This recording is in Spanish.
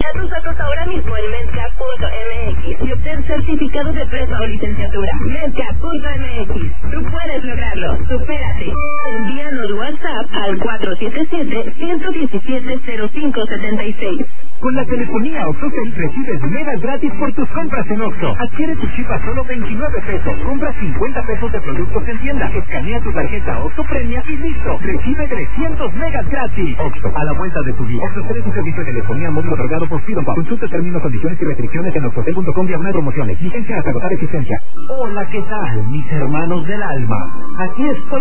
Envía tus datos ahora mismo en medcap.mx y obtén certificado de prepa o licenciatura. Medcap.mx. Tú puedes lograrlo. Supérate. Envíanos WhatsApp al 477-117-0576. Con la telefonía OXXO recibes megas gratis por tus compras en OXXO. Adquiere tu chip a solo 29 pesos. Compra 50 pesos de productos en tienda. Escanea tu tarjeta OXXO Premia y listo. Recibe 300 megas gratis. OXXO, a la vuelta de tu vida. OXXO es un servicio de telefonía móvil otorgado por Freedom Pop. Consulta términos, condiciones y restricciones en oxxotel.com/promociones. Licencia hasta agotar existencia. Hola, ¿qué tal, mis hermanos del alma? Aquí estoy